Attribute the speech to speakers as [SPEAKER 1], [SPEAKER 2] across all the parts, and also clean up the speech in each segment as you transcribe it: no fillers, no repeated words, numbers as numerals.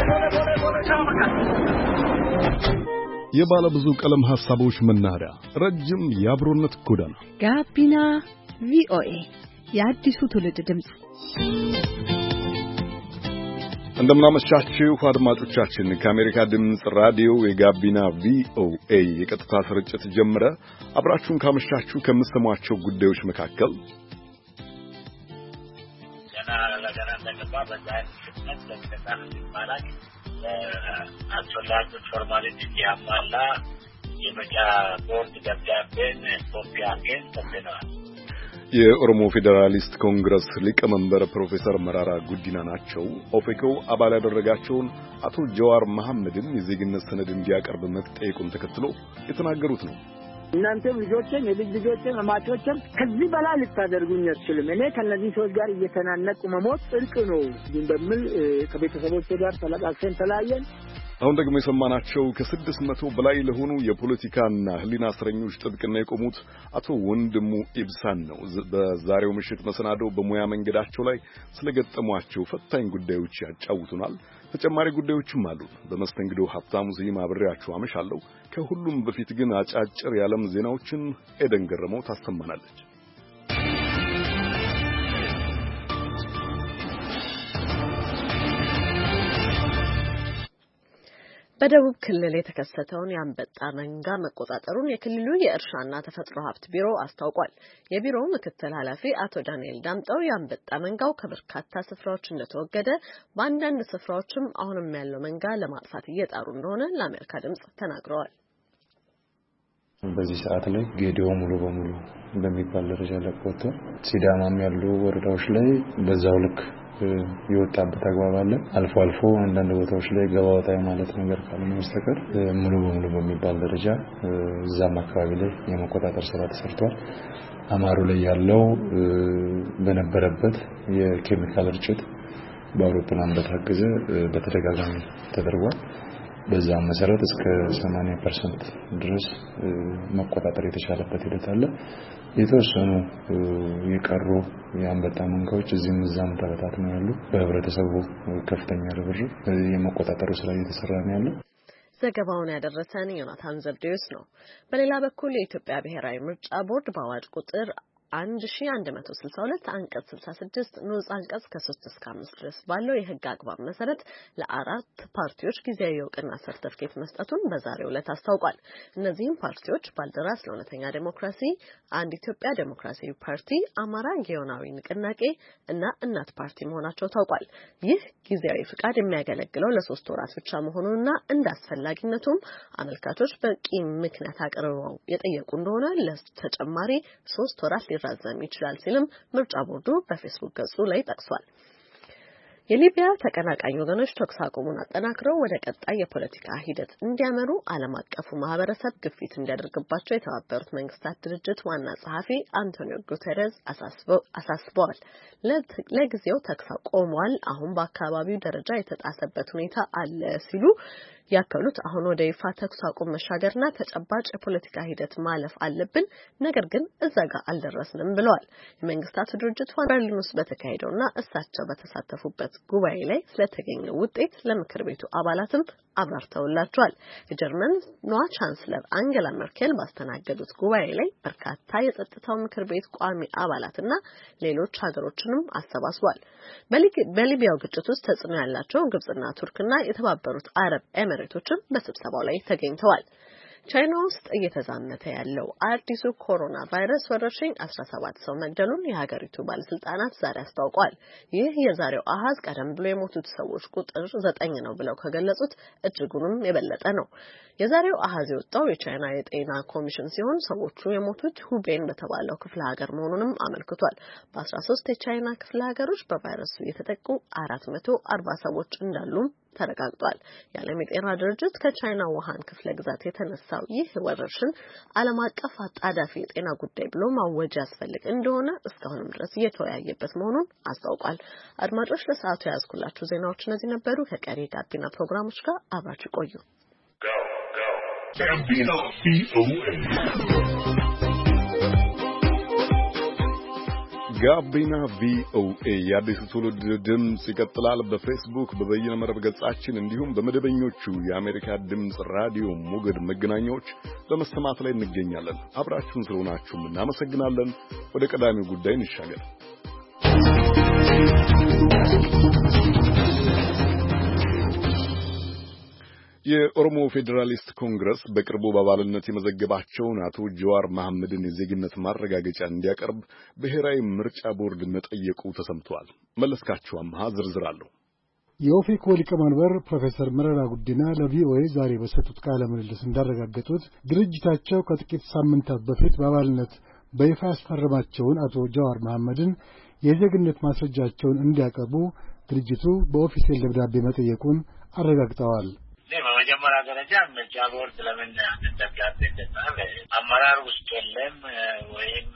[SPEAKER 1] የባለ ብዙ ቀለም ሐሳቦች መናኸሪያ ረጅም የአብሮነት ጎዳና
[SPEAKER 2] ጋቢና ቪኦኤ የአዲሱ ትውልድ ድምጽ።
[SPEAKER 1] እንደምናመሻችሁ አድማጮቻችን፣ ከአሜሪካ ድምጽ ራዲዮ የጋቢና ቪኦኤ የቀጥታ ስርጭት ጀመረ። አብራችሁን ካመሻችሁ ከምትሰሟቸው ጉዳዮች መካከል
[SPEAKER 3] አስፈላጊ ፎርማሊቲ ያሟላ የምርጫ ቦርድ ደብዳቤን ኮፒ አድርገን ሰጥተናል።
[SPEAKER 1] የኦሮሞ ፌዴራሊስት ኮንግረስ ሊቀመንበር ፕሮፌሰር መራራ ጉዲና ናቸው። ኦፌኮ አባል ያደረጋቸውን አቶ ጀዋር መሐመድን የዜግነት ሰነድ እንዲያቀርብ መጠየቁን ተከትሎ የተናገሩት ነው።
[SPEAKER 4] እናንተም ልጆችን የልጅ ልጆችን አማቾችን ከዚህ በላይ ልታደርጉኝ አትችልም። እኔ ከነዚህ ሰዎች ጋር እየተናነቁ መሞት ጽድቅ ነው እንደምል ከቤተሰቦቼ ጋር ተለቃቅሰን ተለያየን።
[SPEAKER 1] አሁን ደግሞ የሰማናቸው ከ600 በላይ ለሆኑ የፖለቲካና ሕሊና እስረኞች ጥብቅና የቆሙት አቶ ወንድሙ ኢብሳን ነው። በዛሬው ምሽት መሰናዶ በሙያ መንገዳቸው ላይ ስለገጠሟቸው ፈታኝ ጉዳዮች ያጫውቱናል። ተጨማሪ ጉዳዮችም አሉ። በመስተንግዶ ሀብታሙ ስዩም አብሬያችሁ አመሻለሁ። ከሁሉም በፊት ግን አጫጭር የዓለም ዜናዎችን ኤደን ገረመው ታሰማናለች።
[SPEAKER 2] በደቡብ ክልል የተከሰተውን የአንበጣ መንጋ መቆጣጠሩን የክልሉ የእርሻና ተፈጥሮ ሀብት ቢሮ አስታውቋል። የቢሮው ምክትል ኃላፊ አቶ ዳንኤል ዳምጠው የአንበጣ መንጋው ከበርካታ ስፍራዎች እንደተወገደ፣ በአንዳንድ ስፍራዎችም አሁንም ያለው መንጋ ለማጥፋት እየጣሩ እንደሆነ ለአሜሪካ ድምጽ ተናግረዋል።
[SPEAKER 5] በዚህ ሰዓት ላይ ጌዲዮ ሙሉ በሙሉ በሚባል ደረጃ ለቆቶ ሲዳማም ያሉ ወረዳዎች ላይ በዛው ልክ የወጣበት አግባብ አለ። አልፎ አልፎ አንዳንድ ቦታዎች ላይ ገባውታ ማለት ነገር ካልሆነ በስተቀር ሙሉ በሙሉ በሚባል ደረጃ እዛም አካባቢ ላይ የመቆጣጠር ስራ ተሰርቷል። አማሩ ላይ ያለው በነበረበት የኬሚካል ርጭት በአውሮፕላን በታገዘ በተደጋጋሚ ተደርጓል። በዛም መሰረት እስከ 80% ድረስ መቆጣጠር የተቻለበት ሂደት አለ። የተወሰኑ የቀሩ የአንበጣ መንጋዎች እዚህም እዛም ተበታትነው ያሉ በህብረተሰቡ ከፍተኛ ርብርብ የመቆጣጠሩ ስራ እየተሰራ ነው ያለው።
[SPEAKER 2] ዘገባውን ያደረሰን ዮናታን ዘብዴዎስ ነው። በሌላ በኩል የኢትዮጵያ ብሔራዊ ምርጫ ቦርድ በአዋጅ ቁጥር 1162 አንቀጽ 66 ንዑስ አንቀጽ ከ3 እስከ 5 ድረስ ባለው የህግ አግባብ መሰረት ለአራት ፓርቲዎች ጊዜያዊ የእውቅና ሰርተፍኬት መስጠቱን በዛሬው ዕለት አስታውቋል። እነዚህም ፓርቲዎች ባልደራስ ለእውነተኛ ዴሞክራሲ፣ አንድ ኢትዮጵያ ዴሞክራሲያዊ ፓርቲ፣ አማራ ጊዮናዊ ንቅናቄ እና እናት ፓርቲ መሆናቸው ታውቋል። ይህ ጊዜያዊ ፍቃድ የሚያገለግለው ለ3 ወራት ብቻ መሆኑንና እንደ አስፈላጊነቱም አመልካቾች በቂ ምክንያት አቅርበው የጠየቁ እንደሆነ ለተጨማሪ 3 ወራት ሊራዘም ይችላል ሲልም ምርጫ ቦርዱ በፌስቡክ ገጹ ላይ ጠቅሷል። የሊቢያ ተቀናቃኝ ወገኖች ተኩስ አቁሙን አጠናክረው ወደ ቀጣይ የፖለቲካ ሂደት እንዲያመሩ ዓለም አቀፉ ማህበረሰብ ግፊት እንዲያደርግባቸው የተባበሩት መንግስታት ድርጅት ዋና ጸሐፊ አንቶኒዮ ጉተሬዝ አሳስበዋል። ለጊዜው ተኩስ ቆሟል፣ አሁን በአካባቢው ደረጃ የተጣሰበት ሁኔታ አለ ሲሉ ያከሉት አሁን ወደ ይፋ ተኩስ አቁም መሻገርና ተጨባጭ የፖለቲካ ሂደት ማለፍ አለብን፣ ነገር ግን እዛ ጋር አልደረስንም ብለዋል። የመንግስታቱ ድርጅት በርሊን ውስጥ በተካሄደውና እሳቸው በተሳተፉበት ጉባኤ ላይ ስለተገኘው ውጤት ለምክር ቤቱ አባላትም አብራርተውላቸዋል። የጀርመን ቻንስለር አንጌላ ሜርኬል ባስተናገዱት ጉባኤ ላይ በርካታ የጸጥታው ምክር ቤት ቋሚ አባላትና ሌሎች ሀገሮችንም አሰባስቧል። በሊቢያው ግጭት ውስጥ ተጽዕኖ ያላቸው ግብጽና ቱርክና የተባበሩት አረብ ኤሚሬቶችም በስብሰባው ላይ ተገኝተዋል። ቻይና ውስጥ እየተዛመተ ያለው አዲሱ ኮሮና ቫይረስ ወረርሽኝ 17 ሰው መግደሉን የሀገሪቱ ባለስልጣናት ዛሬ አስታውቀዋል። ይህ የዛሬው አሃዝ ቀደም ብሎ የሞቱት ሰዎች ቁጥር 9 ነው ብለው ከገለጹት እጅጉንም የበለጠ ነው። የዛሬው አሃዝ የወጣው የቻይና የጤና ኮሚሽን ሲሆን ሰዎቹ የሞቱት ሁቤን በተባለው ክፍለ ሀገር መሆኑንም አመልክቷል። በ13 የቻይና ክፍለ ሀገሮች በቫይረሱ የተጠቁ 440 ሰዎች እንዳሉም ተረጋግጧል። የዓለም የጤና ድርጅት ከቻይና ውሃን ክፍለ ግዛት የተነሳው ይህ ወረርሽኝ ዓለም አቀፍ አጣዳፊ የጤና ጉዳይ ብሎ ማወጅ ያስፈልግ እንደሆነ እስካሁንም ድረስ እየተወያየበት መሆኑን አስታውቋል። አድማጮች፣ ለሰዓቱ ያዝኩላችሁ ዜናዎች እነዚህ ነበሩ። ከቀሪ ጋቢና ፕሮግራሞች ጋር አብራችሁ ቆዩ።
[SPEAKER 1] ጋቢና ቪኦኤ የአዲሱ ትውልድ ድምጽ ይቀጥላል። በፌስቡክ በበይነ መረብ ገጻችን እንዲሁም በመደበኞቹ የአሜሪካ ድምጽ ራዲዮ ሞገድ መገናኛዎች በመሰማት ላይ እንገኛለን። አብራችሁን ስለሆናችሁም እናመሰግናለን። ወደ ቀዳሚው ጉዳይ እንሻገር። የኦሮሞ ፌዴራሊስት ኮንግረስ በቅርቡ በአባልነት የመዘገባቸውን አቶ ጀዋር መሐመድን የዜግነት ማረጋገጫ እንዲያቀርብ ብሔራዊ ምርጫ ቦርድ መጠየቁ ተሰምቷል። መለስካቸው አምሃ ዝርዝር አለው።
[SPEAKER 6] የኦፌኮ ሊቀመንበር ፕሮፌሰር መረራ ጉዲና ለቪኦኤ ዛሬ በሰጡት ቃለ ምልልስ እንዳረጋገጡት ድርጅታቸው ከጥቂት ሳምንታት በፊት በአባልነት በይፋ ያስፈረማቸውን አቶ ጀዋር መሐመድን የዜግነት ማስረጃቸውን እንዲያቀርቡ ድርጅቱ በኦፊሴል ደብዳቤ መጠየቁን አረጋግጠዋል።
[SPEAKER 3] በመጀመሪያ ደረጃ ምርጫ ቦርድ ለምን ደብዳቤ እንደጻፈ አመራር ውስጥ የለም ወይም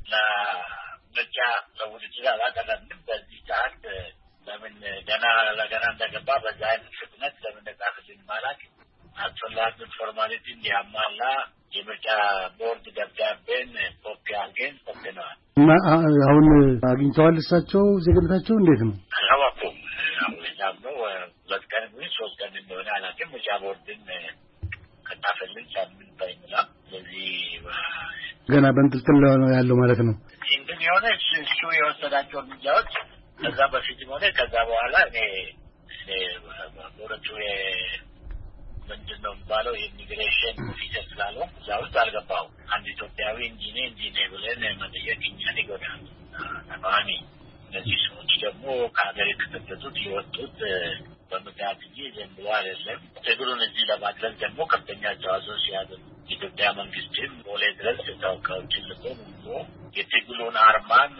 [SPEAKER 3] ለምርጫ ለውድድር አላቀረብንም። በዚህ ሰዓት ለምን ገና እንደገባ በዛ አይነት ፍጥነት ለምን እንደጻፈልን ማለት አስፈላጊውን ፎርማሊቲ እንዲያሟላ የምርጫ ቦርድ ደብዳቤን ኮፒ አድርገን ሰጥተነዋል።
[SPEAKER 6] እና አሁን አግኝተዋል እሳቸው ዜግነታቸው እንዴት ነው?
[SPEAKER 3] አላወኩም። ነው 2 ቀን ወይ 3 ቀን እንደሆነ አላውቅም። ምርጫ ቦርድን ከጣፈልን ሳምንት ባይሞላ ስለዚህ
[SPEAKER 6] ገና በእንጥልጥል ነው ያለው ማለት ነው።
[SPEAKER 3] እንግዲህ የሆነ እሱ የወሰዳቸው እርምጃዎች ከዛ በፊት ሆነ ከዛ በኋላ እኔ ቦርዱ ምንድነው የሚባለው የኢሚግሬሽን ኦፊሰር ስላለው እዛ ውስጥ አልገባሁም። አንድ ኢትዮጵያዊ ኢንጂነር ብለን መጠየቅ እኛን ይጎዳል። ተቃዋሚ እነዚህ ሰዎች ደግሞ ከሀገር የተሰደዱት የወጡት በምክንያት እንጂ ዝም ብሎ አይደለም። ትግሉን እዚህ ለማድረግ ደግሞ ከፍተኛ አስተዋጽኦ ሲያደርጉ የኢትዮጵያ መንግስትም ቦሌ ድረስ ተወካዮችን ልኮ የትግሉን አርማን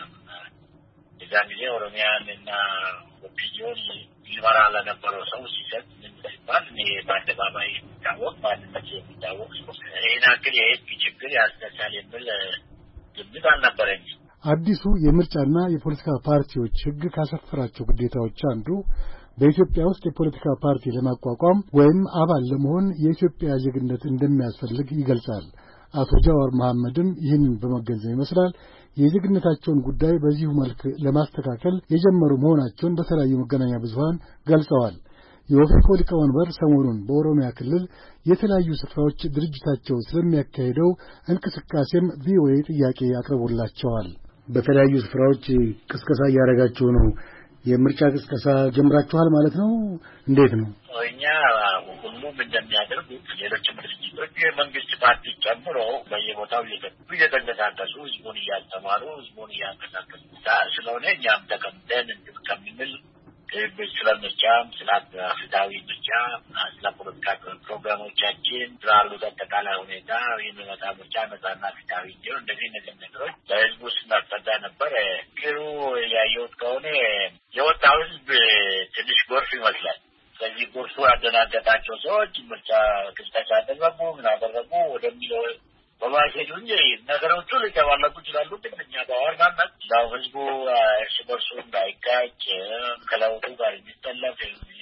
[SPEAKER 3] የዛን ጊዜ ኦሮሚያን እና ኦፒዲዮን ሊመራ ለነበረው ሰው ሲሰጥ ምን ሲባል በአደባባይ የሚታወቅ ማንነት የሚታወቅ ይህን ያክል የህግ ችግር ያስነሳል የሚል ግምት አልነበረኝም።
[SPEAKER 6] አዲሱ የምርጫና የፖለቲካ ፓርቲዎች ህግ ካሰፈራቸው ግዴታዎች አንዱ በኢትዮጵያ ውስጥ የፖለቲካ ፓርቲ ለማቋቋም ወይም አባል ለመሆን የኢትዮጵያ ዜግነት እንደሚያስፈልግ ይገልጻል። አቶ ጀዋር መሐመድም ይህንን በመገንዘብ ይመስላል የዜግነታቸውን ጉዳይ በዚሁ መልክ ለማስተካከል የጀመሩ መሆናቸውን በተለያዩ መገናኛ ብዙሃን ገልጸዋል። የኦፌኮ ሊቀመንበር ሰሞኑን በኦሮሚያ ክልል የተለያዩ ስፍራዎች ድርጅታቸው ስለሚያካሄደው እንቅስቃሴም ቪኦኤ ጥያቄ አቅርቦላቸዋል። በተለያዩ ስፍራዎች ቅስቀሳ እያደረጋችሁ ነው። የምርጫ ቅስቀሳ ጀምራችኋል ማለት ነው? እንዴት ነው?
[SPEAKER 3] እኛ ሁሉም እንደሚያደርጉት ሌሎችም ድርጅቶች የመንግስት ፓርቲ ጨምሮ በየቦታው እየተንቀሳቀሱ ህዝቡን እያስተማሩ ህዝቡን እያንቀሳቀሱ ስለሆነ እኛም ተቀምጠን ከምንል ስለ ምርጫም ስለ ፍትሃዊ ምርጫ ስለ ፖለቲካ ፕሮግራሞቻችን ስላሉት አጠቃላይ ሁኔታ የሚመጣ ምርጫ ነጻና ፍትሃዊ እንዲሆን እንደዚህ ነገሮች ለህዝቡ ስናስረዳ ነበር። ግሩ ያየሁት ከሆነ የወጣው ህዝብ ትንሽ ጎርፍ ይመስላል። ስለዚህ ጎርፉ ያደናገጣቸው ሰዎች ምርጫ ቅስቀሳ አደረጉ ምን አደረጉ ወደሚለው በማይሄዱ እንጂ ነገሮቹ ሊተባለቁ ይችላሉ። ግን እኛ በዋናነት ያው ህዝቡ እርስ በርሱ እንዳይጋጭ ከለውጡ ጋር የሚጠለፍ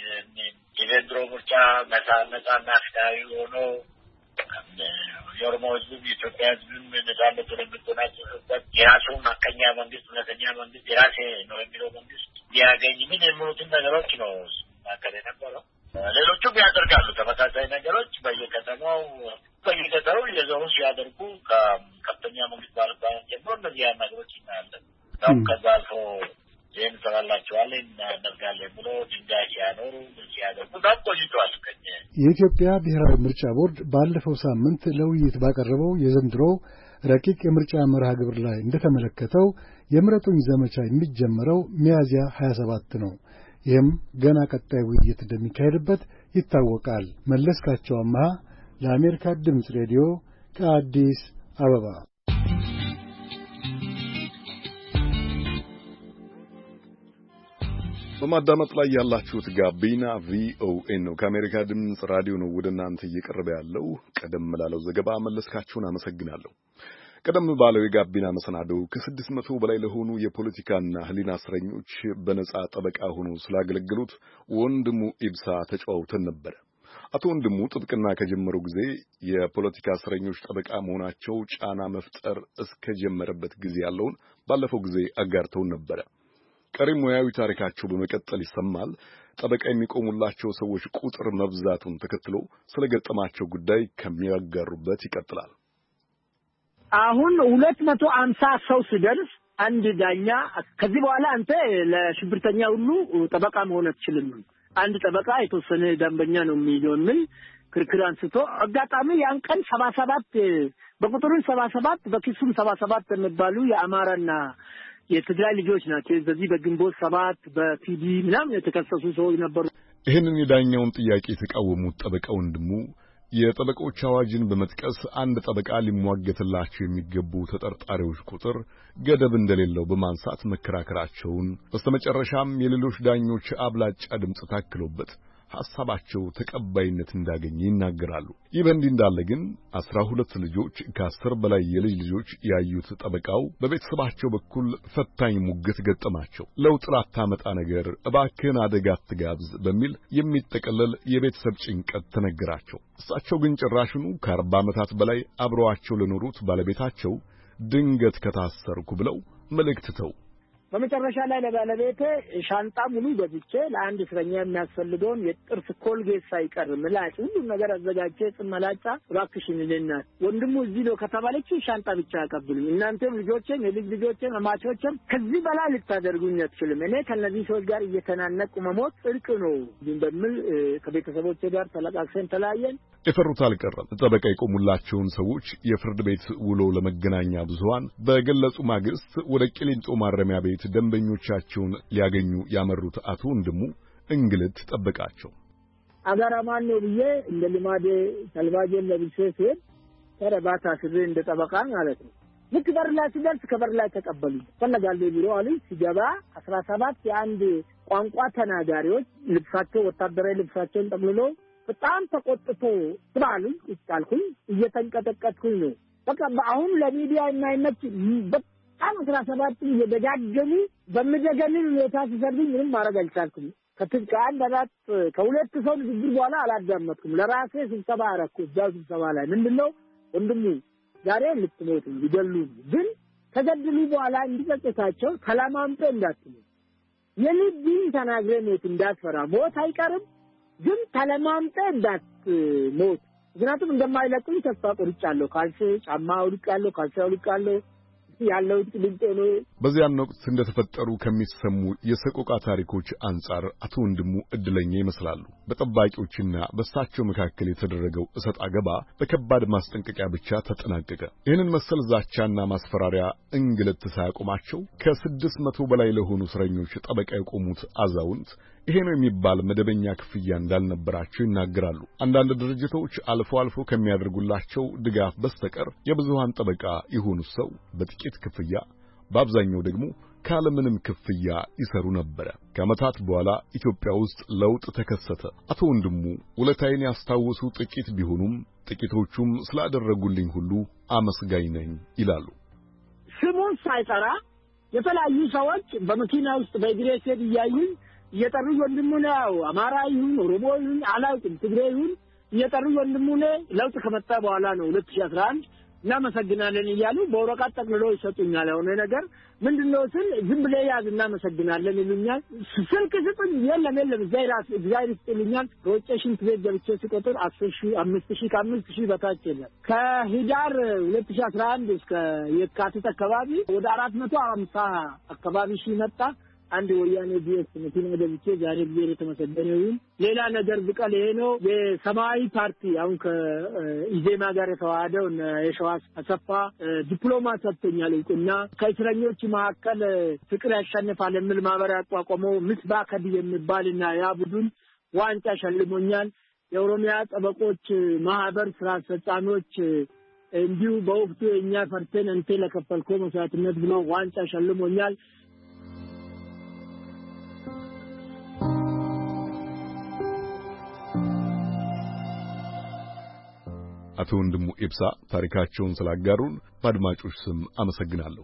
[SPEAKER 3] የዘንድሮ ምርጫ ነጻና ፍትሃዊ ሆኖ የኦሮሞ ህዝብም የኢትዮጵያ ህዝብም ነጻነት የሚጎናጸፍበት የራሱን ሀቀኛ መንግስት እውነተኛ መንግስት የራሴ ነው የሚለው መንግስት ሊያገኝ ምን የሚሉትን ነገሮች ነው ሲናገር የነበረው። ሌሎቹም ያደርጋሉ ተመሳሳይ ነገሮች በየከተማው የዞኑ ሲያደርጉ ከከፍተኛ መንግስት ባለስልጣናት ጀምሮ እነዚህ ነገሮች እናያለን። ከዛ አልፎ ይህን እንሰራላቸዋለን እናደርጋለን ብሎ ድንጋይ ሲያኖሩ ሲያደርጉ በጣም ቆይተዋል።
[SPEAKER 6] የኢትዮጵያ ብሔራዊ ምርጫ ቦርድ ባለፈው ሳምንት ለውይይት ባቀረበው የዘንድሮ ረቂቅ የምርጫ መርሃ ግብር ላይ እንደተመለከተው የምረጡኝ ዘመቻ የሚጀመረው ሚያዝያ 27 ነው። ይህም ገና ቀጣይ ውይይት እንደሚካሄድበት ይታወቃል። መለስካቸው አምሃ ለአሜሪካ ድምፅ ሬዲዮ ከአዲስ አበባ።
[SPEAKER 1] በማዳመጥ ላይ ያላችሁት ጋቢና ቪኦኤ ነው። ከአሜሪካ ድምፅ ራዲዮ ነው ወደ እናንተ እየቀረበ ያለው። ቀደም ላለው ዘገባ መለስካቸውን አመሰግናለሁ። ቀደም ባለው የጋቢና መሰናዶ ከ600 በላይ ለሆኑ የፖለቲካና ሕሊና እስረኞች በነጻ ጠበቃ ሆኖ ስላገለገሉት ወንድሙ ኢብሳ ተጫውተን ነበር። አቶ ወንድሙ ጥብቅና ከጀመሩ ጊዜ የፖለቲካ እስረኞች ጠበቃ መሆናቸው ጫና መፍጠር እስከጀመረበት ጊዜ ያለውን ባለፈው ጊዜ አጋርተውን ነበረ። ቀሪ ሙያዊ ታሪካቸው በመቀጠል ይሰማል። ጠበቃ የሚቆሙላቸው ሰዎች ቁጥር መብዛቱን ተከትሎ ስለገጠማቸው ጉዳይ ከሚያጋሩበት ይቀጥላል።
[SPEAKER 4] አሁን 250 ሰው ሲደርስ አንድ ዳኛ ከዚህ በኋላ አንተ ለሽብርተኛ ሁሉ ጠበቃ መሆን አትችልም፣ አንድ ጠበቃ የተወሰነ ደንበኛ ነው የሚይዘው ምን ክርክር አንስቶ አጋጣሚ ያን ቀን 77 በቁጥሩን 77 በኪሱም 77 የሚባሉ የአማራና የትግራይ ልጆች ናቸው። በዚህ በግንቦት 7 በፒዲ ምናምን የተከሰሱ ሰዎች ነበሩ።
[SPEAKER 1] ይህንን የዳኛውን ጥያቄ የተቃወሙት ጠበቃ ወንድሙ የጠበቆች አዋጅን በመጥቀስ አንድ ጠበቃ ሊሟገትላቸው የሚገቡ ተጠርጣሪዎች ቁጥር ገደብ እንደሌለው በማንሳት መከራከራቸውን በስተመጨረሻም የሌሎች ዳኞች አብላጫ ድምፅ ታክሎበት ሐሳባቸው ተቀባይነት እንዳገኘ ይናገራሉ። ይህ በእንዲህ እንዳለ ግን 12 ልጆች ከ10 በላይ የልጅ ልጆች ያዩት ጠበቃው በቤተሰባቸው በኩል ፈታኝ ሙግት ገጠማቸው። ለውጥ ላታመጣ ነገር እባክህን አደጋ አትጋብዝ በሚል የሚጠቀለል የቤተሰብ ጭንቀት ተነገራቸው። እሳቸው ግን ጭራሽኑ ከ40 ዓመታት በላይ አብረዋቸው ለኖሩት ባለቤታቸው ድንገት ከታሰርኩ ብለው መልእክት ተው።
[SPEAKER 4] በመጨረሻ ላይ ለባለቤቴ ሻንጣ ሙሉ ገዝቼ ለአንድ እስረኛ የሚያስፈልገውን የጥርስ ኮልጌት ሳይቀር ምላጭ ሁሉ ነገር አዘጋጅቼ ጽመላጫ እባክሽን ልናት ወንድሙ እዚህ ነው ከተባለች ሻንጣ ብቻ አቀብሉኝ። እናንተም ልጆቼም የልጅ ልጆቼም አማቾቼም ከዚህ በላይ ልታደርጉኝ አትችልም። እኔ ከነዚህ ሰዎች ጋር እየተናነቁ መሞት ጽድቅ ነው እንደምል ከቤተሰቦቼ ጋር ተለቃቅሰን ተለያየን።
[SPEAKER 1] የፈሩት አልቀረም። ጠበቃ የቆሙላቸውን ሰዎች የፍርድ ቤት ውሎ ለመገናኛ ብዙሃን በገለጹ ማግስት ወደ ቂሊንጦ ማረሚያ ቤት ደንበኞቻቸውን ሊያገኙ ያመሩት አቶ ወንድሙ እንግልት ጠበቃቸው።
[SPEAKER 4] አጋራማን ነው ብዬ እንደ ልማዴ ተልባጄን ለብሼ ሲሄድ ተረባታ ስሬ እንደ ጠበቃ ማለት ነው። ልክ በር ላይ ሲደርስ ከበር ላይ ተቀበሉኝ። ፈለጋለሁ ቢሮ አሉኝ። ሲገባ 17 የአንድ ቋንቋ ተናጋሪዎች ልብሳቸው ወታደራዊ ልብሳቸውን ጠቅልሎ በጣም ተቆጥቶ ስባሉኝ ይጣልኩኝ እየተንቀጠቀጥኩኝ ነው። በቃ አሁን ለሚዲያ የማይመች በጣም 17 እየደጋገሙ በመደገምን ሁኔታ ሲሰርብኝ ምንም ማድረግ አልቻልኩም። ከአንድ አራት ከሁለት ሰው ንግግር በኋላ አላዳመጥኩም። ለራሴ ስብሰባ አደረኩ። እዛው ስብሰባ ላይ ምንድነው ወንድሙ ዛሬ ልትሞቱ ይገሉ ግን ተገድሉ በኋላ እንዲጸጽታቸው ተለማምጦ እንዳትሉ የልብን ተናግረን እንዳትፈራ ሞት አይቀርም ግን ተለማምጦ እንዳትሞት ምክንያቱም እንደማይለቁኝ ተስፋ ቆርጫለሁ። ካልሲ ጫማ አውልቃለሁ፣ ካልሲ አውልቃለሁ ያለው ጥልቅ ነው። በዚያን ወቅት እንደተፈጠሩ ከሚሰሙ የሰቆቃ ታሪኮች አንጻር አቶ ወንድሙ እድለኛ ይመስላሉ። በጠባቂዎችና በእሳቸው መካከል የተደረገው እሰጥ አገባ በከባድ ማስጠንቀቂያ ብቻ ተጠናቀቀ። ይህንን መሰል ዛቻና ማስፈራሪያ እንግልት ሳያቆማቸው ከ600 በላይ ለሆኑ እስረኞች ጠበቃ የቆሙት አዛውንት ይሄ ነው የሚባል መደበኛ ክፍያ እንዳልነበራቸው ይናገራሉ። አንዳንድ ድርጅቶች አልፎ አልፎ ከሚያደርጉላቸው ድጋፍ በስተቀር የብዙሃን ጠበቃ የሆኑ ሰው በጥቂት ክፍያ በአብዛኛው ደግሞ ካለምንም ክፍያ ይሰሩ ነበር። ከዓመታት በኋላ ኢትዮጵያ ውስጥ ለውጥ ተከሰተ። አቶ ወንድሙ ውለታዬን ያስታወሱ ጥቂት ቢሆኑም ጥቂቶቹም ስላደረጉልኝ ሁሉ አመስጋኝ ነኝ ይላሉ። ስሙን ሳይጠራ የተለያዩ ሰዎች በመኪና ውስጥ በእግሬ ሲሄድ እያዩኝ እየጠሩ ወንድሙ ነው አማራ ይሁን ኦሮሞ ይሁን አላውቅም ትግሬ ይሁን እየጠሩ ወንድሙ ነው ለውጥ ከመጣ በኋላ ነው 2011 እናመሰግናለን እያሉ በወረቀት ጠቅልለው ይሰጡኛል። የሆነ ነገር ምንድነው ስል ዝም ብለው ያዝ እናመሰግናለን ይሉኛል። ስልክ ስጡኝ የለም ዘይራስ እግዚአብሔር ይስጥልኛል። ከውጭ ሽንት ቤት ገብቼ ሲቆጥር 10,000 5,000 ከ5,000 በታች የለም። ከሂዳር 2011 እስከ የካቲት አካባቢ ወደ 450 አካባቢ ሺህ መጣ። አንድ ወያኔ ቢኤስ መኪና ገብቼ ዛሬ ቢኤር የተመሰገነ ይሁን ሌላ ነገር ብቀል ይሄ ነው። የሰማያዊ ፓርቲ አሁን ከኢዜማ ጋር የተዋሃደው የሸዋስ አሰፋ ዲፕሎማ ሰጥቶኛል እውቅና። ከእስረኞች መካከል ፍቅር ያሸንፋል የሚል ማህበር ያቋቋመው ምስባ ከዲ የሚባልና ያ ቡድን ዋንጫ ሸልሞኛል። የኦሮሚያ ጠበቆች ማህበር ስራ አስፈጻሚዎች እንዲሁ በወቅቱ የኛ ፈርተን እንተ ለከፈልከው መስዋዕትነት ብሎ ዋንጫ ሸልሞኛል።
[SPEAKER 1] አቶ ወንድሙ ኢብሳ ታሪካቸውን ስላጋሩን በአድማጮች ስም አመሰግናለሁ።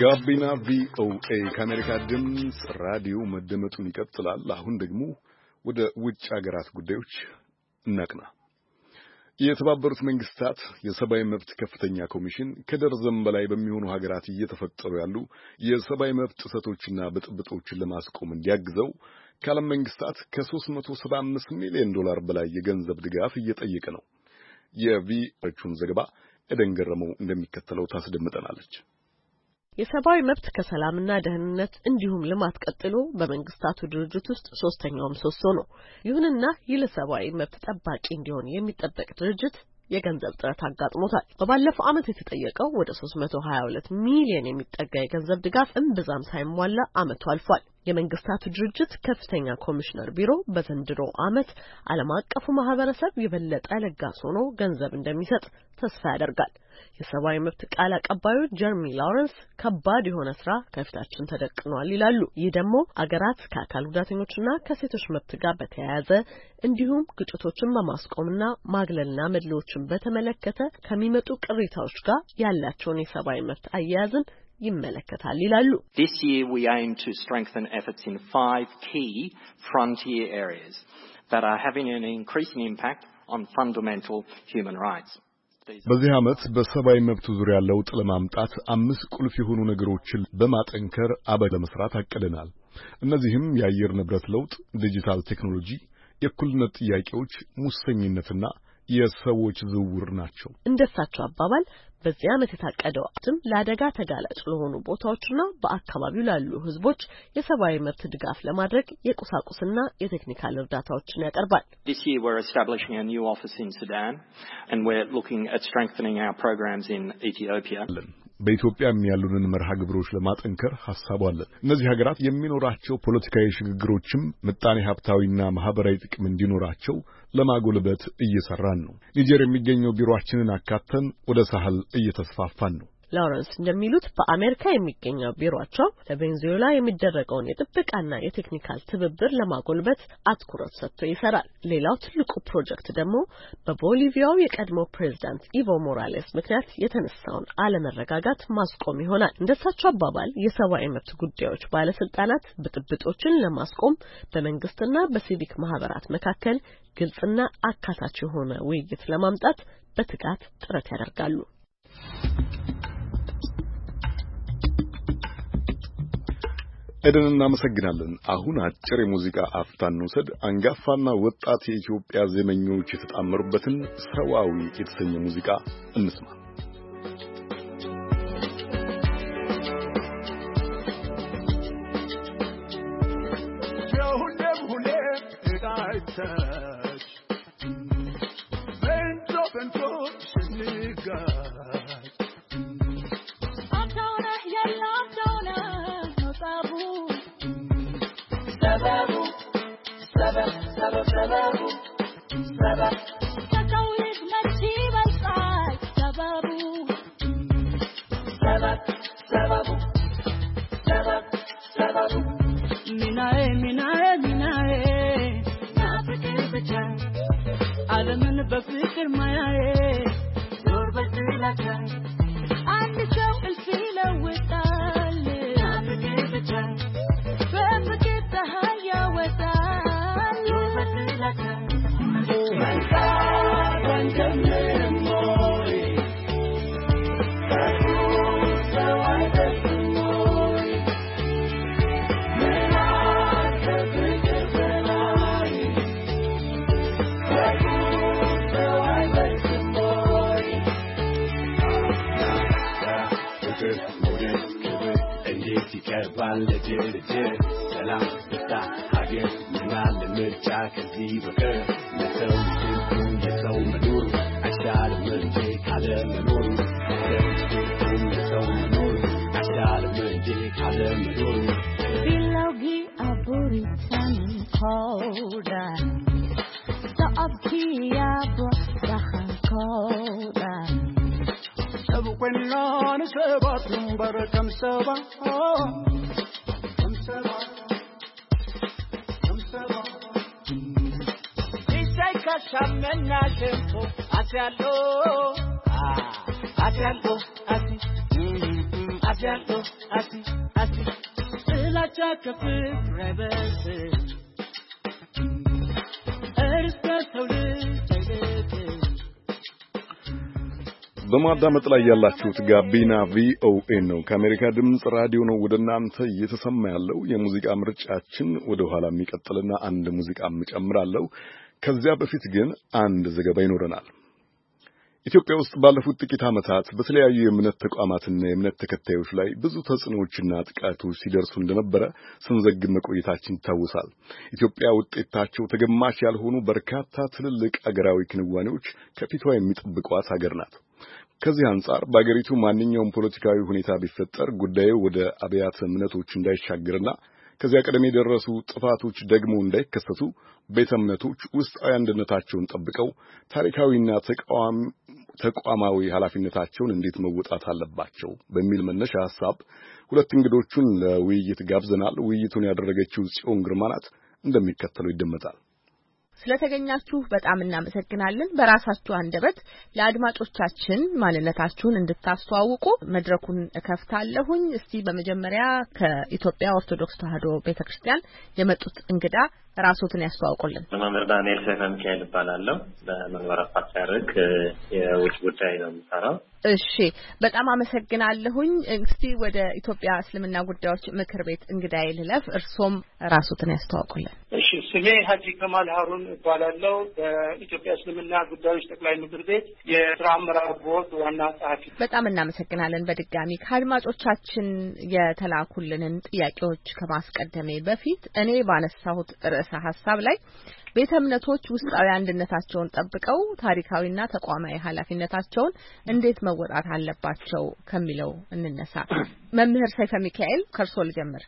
[SPEAKER 1] ጋቢና ቪኦኤ ከአሜሪካ ድምፅ ራዲዮ መደመጡን ይቀጥላል። አሁን ደግሞ ወደ ውጭ ሀገራት ጉዳዮች እናቅና። የተባበሩት መንግስታት የሰብአዊ መብት ከፍተኛ ኮሚሽን ከደርዘን በላይ በሚሆኑ ሀገራት እየተፈጠሩ ያሉ የሰብአዊ መብት ጥሰቶችና ብጥብጦችን ለማስቆም እንዲያግዘው ከዓለም መንግስታት ከ$375 ሚሊዮን በላይ የገንዘብ ድጋፍ እየጠየቀ ነው። የቪኦኤውን ዘገባ ኤደን ገረመው እንደሚከተለው ታስደምጠናለች።
[SPEAKER 2] የሰብአዊ መብት ከሰላምና ደህንነት እንዲሁም ልማት ቀጥሎ በመንግስታቱ ድርጅት ውስጥ ሶስተኛው ምሰሶ ነው። ይሁንና ይህ ለሰብአዊ መብት ጠባቂ እንዲሆን የሚጠበቅ ድርጅት የገንዘብ ጥረት አጋጥሞታል። በባለፈው ዓመት የተጠየቀው ወደ 322 ሚሊዮን የሚጠጋ የገንዘብ ድጋፍ እምብዛም ሳይሟላ ዓመቱ አልፏል። የመንግስታቱ ድርጅት ከፍተኛ ኮሚሽነር ቢሮ በዘንድሮ ዓመት ዓለም አቀፉ ማህበረሰብ የበለጠ ለጋስ ሆኖ ገንዘብ እንደሚሰጥ ተስፋ ያደርጋል። የሰብአዊ መብት ቃል አቀባዩ ጀርሚ ላውረንስ ከባድ የሆነ ስራ ከፊታችን ተደቅኗል ይላሉ። ይህ ደግሞ አገራት ከአካል ጉዳተኞችና ከሴቶች መብት ጋር በተያያዘ እንዲሁም ግጭቶችን በማስቆምና ማግለልና መድሎችን በተመለከተ ከሚመጡ ቅሬታዎች ጋር ያላቸውን የሰብአዊ መብት አያያዝን ይመለከታል ይላሉ።
[SPEAKER 7] This year we aim to strengthen efforts in 5 key frontier areas that are having an increasing impact on fundamental human rights.
[SPEAKER 1] በዚህ ዓመት በሰብአዊ መብት ዙሪያ ለውጥ ለማምጣት 5 ቁልፍ የሆኑ ነገሮችን በማጠንከር ለመስራት አቅደናል። እነዚህም የአየር ንብረት ለውጥ፣ ዲጂታል ቴክኖሎጂ፣ የእኩልነት ጥያቄዎች፣ ሙሰኝነትና የሰዎች ዝውውር ናቸው።
[SPEAKER 2] እንደሳቸው አባባል በዚህ ዓመት የታቀደው ለአደጋ ተጋላጭ ለሆኑ ቦታዎችና በአካባቢው ላሉ ህዝቦች የሰብአዊ መብት ድጋፍ ለማድረግ የቁሳቁስና የቴክኒካል እርዳታዎችን ያቀርባል።
[SPEAKER 7] This year we're establishing a new office in Sudan and we're looking at strengthening our programs in Ethiopia.
[SPEAKER 1] በኢትዮጵያም ያሉንን መርሃ ግብሮች ለማጠንከር ሐሳቡ አለ። እነዚህ ሀገራት የሚኖራቸው ፖለቲካዊ ሽግግሮችም ምጣኔ ሀብታዊና ማህበራዊ ጥቅም እንዲኖራቸው ለማጎልበት እየሰራን ነው። ኒጀር የሚገኘው ቢሮአችንን አካተን ወደ ሳህል እየተስፋፋን ነው።
[SPEAKER 2] ላውረንስ እንደሚሉት በአሜሪካ የሚገኘው ቢሮአቸው ለቬንዙዌላ የሚደረገውን የጥበቃና የቴክኒካል ትብብር ለማጎልበት አትኩሮት ሰጥቶ ይሰራል። ሌላው ትልቁ ፕሮጀክት ደግሞ በቦሊቪያው የቀድሞ ፕሬዝዳንት ኢቮ ሞራሌስ ምክንያት የተነሳውን አለመረጋጋት ማስቆም ይሆናል። እንደሳቸው አባባል የሰብአዊ መብት ጉዳዮች ባለስልጣናት ብጥብጦችን ለማስቆም በመንግስትና በሲቪክ ማህበራት መካከል ግልጽና አካታች የሆነ ውይይት ለማምጣት በትጋት ጥረት ያደርጋሉ።
[SPEAKER 1] ኤደን እናመሰግናለን። አሁን አጭር የሙዚቃ አፍታን እንውሰድ። አንጋፋና ወጣት የኢትዮጵያ ዜመኞች የተጣመሩበትን ሰዋዊ የተሰኘ ሙዚቃ እንስማ።
[SPEAKER 8] Asialo,
[SPEAKER 1] በማዳመጥ ላይ ያላችሁት ጋቢና ቪኦኤ ነው። ከአሜሪካ ድምጽ ራዲዮ ነው ወደ እናንተ እየተሰማ ያለው። የሙዚቃ ምርጫችን ወደ ኋላ የሚቀጥልና አንድ ሙዚቃ እጨምራለሁ። ከዚያ በፊት ግን አንድ ዘገባ ይኖረናል። ኢትዮጵያ ውስጥ ባለፉት ጥቂት ዓመታት በተለያዩ የእምነት ተቋማትና የእምነት ተከታዮች ላይ ብዙ ተጽዕኖዎችና ጥቃቶች ሲደርሱ እንደነበረ ስንዘግብ መቆየታችን ይታወሳል። ኢትዮጵያ ውጤታቸው ተገማች ያልሆኑ በርካታ ትልልቅ አገራዊ ክንዋኔዎች ከፊቷ የሚጠብቋት ሀገር ናት። ከዚህ አንጻር በአገሪቱ ማንኛውም ፖለቲካዊ ሁኔታ ቢፈጠር ጉዳዩ ወደ አብያተ እምነቶች እንዳይሻገርና ከዚያ ቀደም የደረሱ ጥፋቶች ደግሞ እንዳይከሰቱ ቤተ እምነቶች ውስጣዊ አንድነታቸውን ጠብቀው ታሪካዊና ተቋማዊ ኃላፊነታቸውን እንዴት መወጣት አለባቸው በሚል መነሻ ሐሳብ ሁለት እንግዶቹን ለውይይት ጋብዘናል። ውይይቱን ያደረገችው ጽዮን ግርማ ናት። እንደሚከተለው ይደመጣል።
[SPEAKER 8] ስለተገኛችሁ በጣም እናመሰግናለን። በራሳችሁ አንደበት ለአድማጮቻችን ማንነታችሁን እንድታስተዋውቁ መድረኩን እከፍታለሁኝ። እስቲ በመጀመሪያ ከኢትዮጵያ ኦርቶዶክስ ተዋሕዶ ቤተክርስቲያን የመጡት እንግዳ ራስዎትን ያስተዋውቁልን።
[SPEAKER 9] መምህር ዳንኤል ሰይፈ ሚካኤል እባላለሁ። በመንበረ ፓትርያርክ የውጭ ጉዳይ ነው የምሰራው።
[SPEAKER 8] እሺ፣ በጣም አመሰግናለሁኝ። እስቲ ወደ ኢትዮጵያ እስልምና ጉዳዮች ምክር ቤት እንግዳዬ ልለፍ። እርሶም ራስዎትን ያስተዋውቁልን።
[SPEAKER 10] እሺ፣ ስሜ ሀጂ ከማል ሀሩን እባላለሁ። በኢትዮጵያ እስልምና ጉዳዮች ጠቅላይ ምክር ቤት የስራ አመራር ቦርድ ዋና ጸሐፊ።
[SPEAKER 8] በጣም እናመሰግናለን። በድጋሚ ከአድማጮቻችን የተላኩልንን ጥያቄዎች ከማስቀደሜ በፊት እኔ ባነሳሁት ርዕሰ ሀሳብ ላይ ቤተ እምነቶች ውስጣዊ አንድነታቸውን ጠብቀው ታሪካዊና ተቋማዊ ኃላፊነታቸውን እንዴት መወጣት አለባቸው ከሚለው እንነሳ። መምህር ሰይፈ ሚካኤል ከርሶ ልጀምር።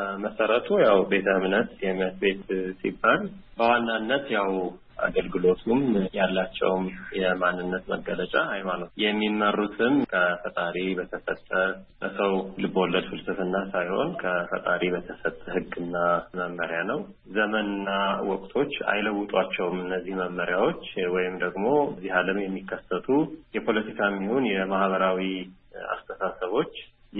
[SPEAKER 9] በመሰረቱ ያው ቤተ እምነት የእምነት ቤት ሲባል በዋናነት ያው አገልግሎቱም ያላቸውም የማንነት መገለጫ ሃይማኖት የሚመሩትም ከፈጣሪ በተሰጠ በሰው ልቦለድ ፍልስፍና ሳይሆን ከፈጣሪ በተሰጠ ሕግና መመሪያ ነው። ዘመንና ወቅቶች አይለውጧቸውም። እነዚህ መመሪያዎች ወይም ደግሞ እዚህ ዓለም የሚከሰቱ የፖለቲካም ይሁን የማህበራዊ አስተሳሰቦች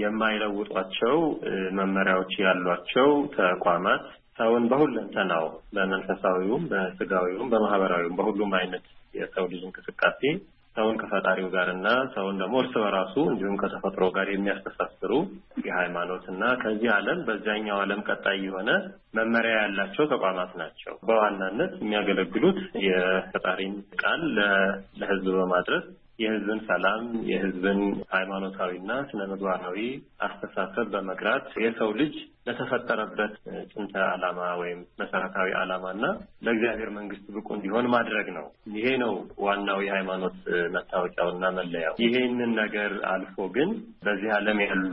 [SPEAKER 9] የማይለውጧቸው መመሪያዎች ያሏቸው ተቋማት ሰውን በሁለንተናው በመንፈሳዊውም በስጋዊውም በማህበራዊውም በሁሉም አይነት የሰው ልጅ እንቅስቃሴ ሰውን ከፈጣሪው ጋርና ሰውን ደግሞ እርስ በራሱ እንዲሁም ከተፈጥሮ ጋር የሚያስተሳስሩ የሃይማኖትና ከዚህ ዓለም በዛኛው ዓለም ቀጣይ የሆነ መመሪያ ያላቸው ተቋማት ናቸው። በዋናነት የሚያገለግሉት የፈጣሪን ቃል ለሕዝብ በማድረስ የሕዝብን ሰላም የሕዝብን ሃይማኖታዊና ስነ ምግባራዊ አስተሳሰብ በመግራት የሰው ልጅ ለተፈጠረበት ጥንተ ዓላማ ወይም መሰረታዊ ዓላማና ለእግዚአብሔር መንግስት ብቁ እንዲሆን ማድረግ ነው። ይሄ ነው ዋናው የሃይማኖት መታወቂያውና መለያው። ይሄንን ነገር አልፎ ግን በዚህ ዓለም ያሉ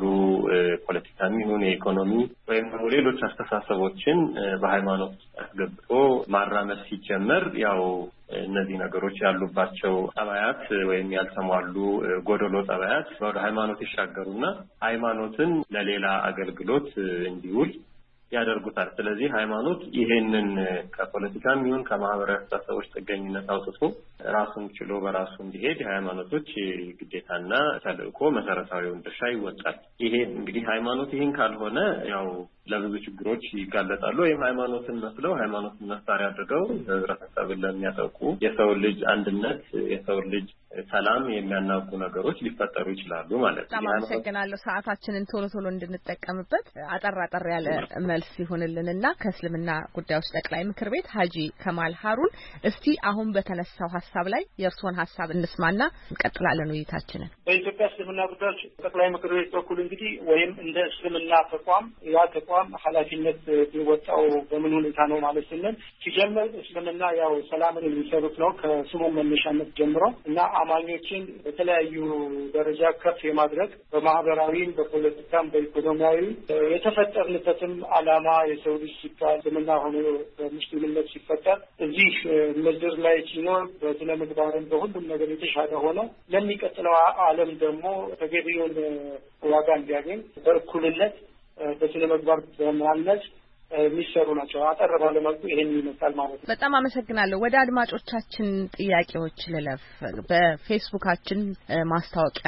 [SPEAKER 9] ፖለቲካም ይሁን የኢኮኖሚ ወይም ደግሞ ሌሎች አስተሳሰቦችን በሃይማኖት አስገብቶ ማራመድ ሲጀመር ያው እነዚህ ነገሮች ያሉባቸው ጠባያት ወይም ያልተሟሉ ጎደሎ ጠባያት ወደ ሃይማኖት ይሻገሩና ሃይማኖትን ለሌላ አገልግሎት እንዲውል ያደርጉታል። ስለዚህ ሃይማኖት ይሄንን ከፖለቲካም ይሁን ከማህበራዊ አስተሳሰቦች ጥገኝነት አውጥቶ ራሱን ችሎ በራሱ እንዲሄድ ሃይማኖቶች ግዴታና ተልእኮ መሰረታዊውን ድርሻ ይወጣል። ይሄ እንግዲህ ሃይማኖት ይሄን ካልሆነ ያው ለብዙ ችግሮች ይጋለጣሉ። ወይም ሃይማኖትን መስለው ሃይማኖትን መሳሪያ አድርገው ህብረተሰብን ለሚያጠቁ የሰው ልጅ አንድነት የሰው ልጅ ሰላም የሚያናጉ ነገሮች ሊፈጠሩ ይችላሉ ማለት ነው።
[SPEAKER 8] በጣም አመሰግናለሁ። ሰዓታችንን ቶሎ ቶሎ እንድንጠቀምበት አጠር ያለ መልስ ይሁንልንና ከእስልምና ጉዳዮች ጠቅላይ ምክር ቤት ሀጂ ከማል ሀሩን እስቲ አሁን በተነሳው ሀሳብ ላይ የእርስዎን ሀሳብ እንስማና እንቀጥላለን ውይይታችንን።
[SPEAKER 10] በኢትዮጵያ እስልምና ጉዳዮች ጠቅላይ ምክር ቤት በኩል እንግዲህ ወይም እንደ እስልምና ተቋም ያ ተቋም ኃላፊነት የሚወጣው በምን ሁኔታ ነው ማለት ስንል ሲጀምር እስልምና ያው ሰላምን የሚሰሩት ነው ከስሙ መነሻነት ጀምሮ እና አማኞችን በተለያዩ ደረጃ ከፍ የማድረግ በማህበራዊም በፖለቲካም በኢኮኖሚያዊ የተፈጠርንበትም ዓላማ የሰው ልጅ ሲባል እስልምና ሆኖ በሙስሊምነት ሲፈጠር እዚህ ምድር ላይ ሲኖር በስነ ምግባርም በሁሉም ነገር የተሻለ ሆኖ ለሚቀጥለው ዓለም ደግሞ ተገቢውን ዋጋ እንዲያገኝ በእኩልነት በስነ ምግባር በማነጽ የሚሰሩ ናቸው። አጠር ባለ መልኩ ይሄን ይመስላል ማለት ነው።
[SPEAKER 8] በጣም አመሰግናለሁ። ወደ አድማጮቻችን ጥያቄዎች ልለፍ። በፌስቡካችን ማስታወቂያ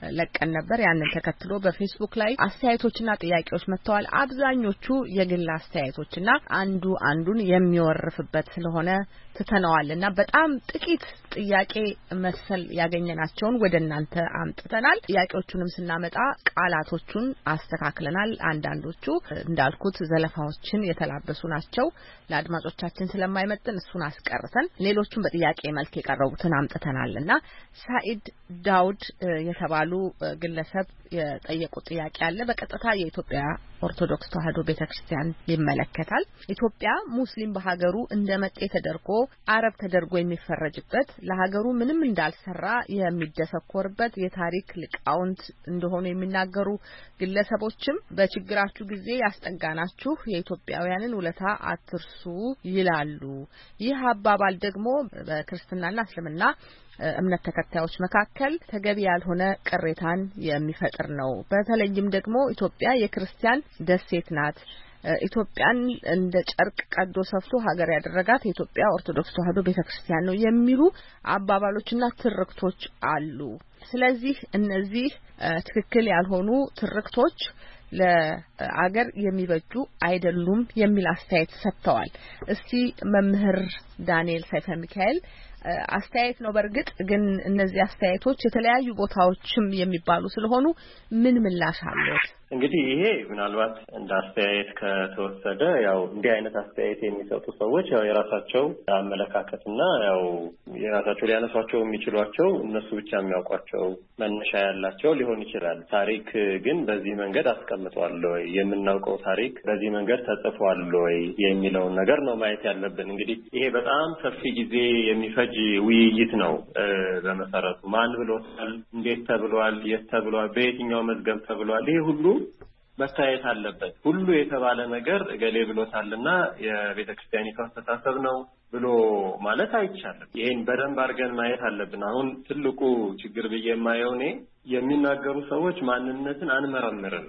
[SPEAKER 8] ለቀን ነበር። ያንን ተከትሎ በፌስቡክ ላይ አስተያየቶችና ጥያቄዎች መጥተዋል። አብዛኞቹ የግል አስተያየቶችና አንዱ አንዱን የሚወርፍበት ስለሆነ ትተነዋልና በጣም ጥቂት ጥያቄ መሰል ያገኘናቸውን ወደናንተ አምጥተናል። ጥያቄዎቹንም ስናመጣ ቃላቶቹን አስተካክለናል። አንዳንዶቹ እንዳልኩት ዘለፋዎችን የተላበሱ ናቸው። ለአድማጮቻችን ስለማይመጥን እሱን አስቀርተን ሌሎቹን በጥያቄ መልክ የቀረቡትን አምጥተናልና ሳኢድ ዳውድ የተባሉ ግለሰብ የጠየቁት ጥያቄ አለ። በቀጥታ የኢትዮጵያ ኦርቶዶክስ ተዋሕዶ ቤተክርስቲያን ይመለከታል። ኢትዮጵያ ሙስሊም በሀገሩ እንደመጤ ተደርጎ አረብ ተደርጎ የሚፈረጅበት ለሀገሩ ምንም እንዳልሰራ የሚደሰኮርበት የታሪክ ሊቃውንት እንደሆኑ የሚናገሩ ግለሰቦችም በችግራችሁ ጊዜ ያስጠጋናችሁ የኢትዮጵያውያንን ውለታ አትርሱ ይላሉ። ይህ አባባል ደግሞ በክርስትናና እስልምና እምነት ተከታዮች መካከል ተገቢ ያልሆነ ቅሬታን የሚፈጥር ነው። በተለይም ደግሞ ኢትዮጵያ የክርስቲያን ደሴት ናት። ኢትዮጵያን እንደ ጨርቅ ቀዶ ሰፍቶ ሀገር ያደረጋት የኢትዮጵያ ኦርቶዶክስ ተዋሕዶ ቤተክርስቲያን ነው የሚሉ አባባሎችና ትርክቶች አሉ። ስለዚህ እነዚህ ትክክል ያልሆኑ ትርክቶች ለአገር የሚበጁ አይደሉም የሚል አስተያየት ሰጥተዋል። እስቲ መምህር ዳንኤል ሰይፈ ሚካኤል አስተያየት ነው። በርግጥ ግን እነዚህ አስተያየቶች የተለያዩ ቦታዎችም የሚባሉ ስለሆኑ ምን ምላሽ አለው?
[SPEAKER 9] እንግዲህ ይሄ ምናልባት እንደ አስተያየት ከተወሰደ ያው እንዲህ አይነት አስተያየት የሚሰጡ ሰዎች ያው የራሳቸው አመለካከትና ያው የራሳቸው ሊያነሷቸው የሚችሏቸው እነሱ ብቻ የሚያውቋቸው መነሻ ያላቸው ሊሆን ይችላል። ታሪክ ግን በዚህ መንገድ አስቀምጧል ወይ የምናውቀው ታሪክ በዚህ መንገድ ተጽፏል ወይ የሚለውን ነገር ነው ማየት ያለብን። እንግዲህ ይሄ በጣም ሰፊ ጊዜ የሚፈጅ ውይይት ነው። በመሰረቱ ማን ብሎታል፣ እንዴት ተብሏል፣ የት ተብሏል፣ በየትኛው መዝገብ ተብሏል፣ ይሄ ሁሉ መታየት አለበት። ሁሉ የተባለ ነገር ገሌ ብሎታልና የቤተክርስቲያኒቷ አስተሳሰብ ነው ብሎ ማለት አይቻልም። ይሄን በደንብ አድርገን ማየት አለብን። አሁን ትልቁ ችግር ብዬ የማየው እኔ የሚናገሩ ሰዎች ማንነትን አንመረምርም።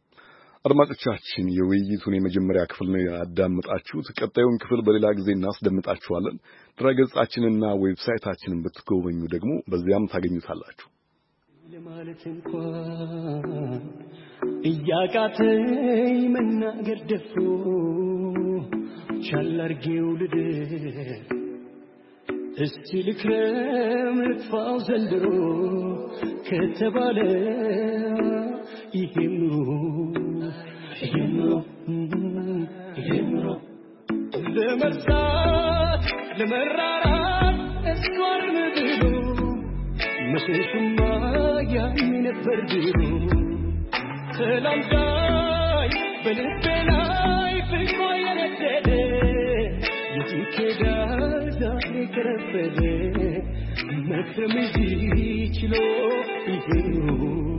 [SPEAKER 1] አድማጮቻችን የውይይቱን የመጀመሪያ ክፍል ነው ያዳመጣችሁት። ቀጣዩን ክፍል በሌላ ጊዜ እናስደምጣችኋለን። ድረገጻችንና ዌብሳይታችንን ብትጎበኙ ደግሞ በዚያም ታገኙታላችሁ። ለማለት እንኳን እያቃተኝ መናገር ደፍሮ ቻላርጌው ልደር እስቲ ልክረም ልጥፋው ዘንድሮ ከተባለ ይሄኑ ለመርሳት ለመራራት እስኳር ምድሩ መሸሹማ ያኔ ነበር ድሮ ሰላምታይ በልቤ ላይ ፍቅሮ የነደደ የትኬዳ ዛሬ ከረፈደ መክረም እንጂ ችሎ ይሄኑ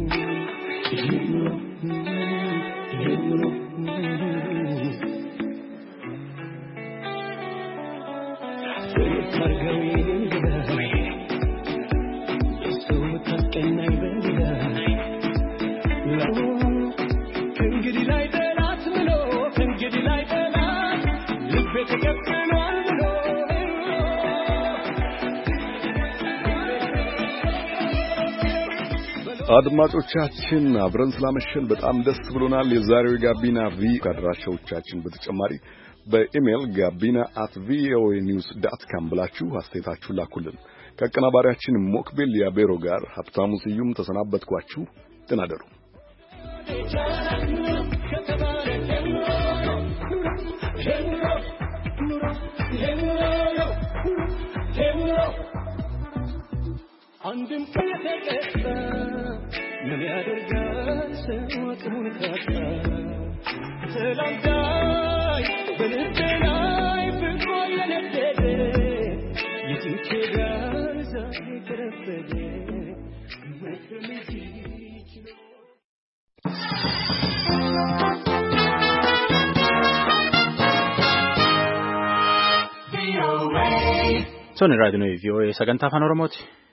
[SPEAKER 1] አድማጮቻችን አብረን ስላመሸን በጣም ደስ ብሎናል። የዛሬው ጋቢና ከአድራሻዎቻችን በተጨማሪ በኢሜል gabina@voanews.com ብላችሁ አስተያየታችሁን ላኩልን። ከአቀናባሪያችን ሞክቤል ያቤሮ ጋር ሀብታሙ ስዩም ተሰናበትኳችሁ። ደህና ደሩ። አንድም ከተቀጣ ምን ያደርጋል ሰው አቅሙን ካጣ ሰላምታይ በልቤ ላይ ፍቅሮ የነደደ የትቼ ጋር ዛሬ ከረፈደ መክረም እንጂ ችሎ
[SPEAKER 11] Sono in radio noi, sagantaa afaan Oromooti.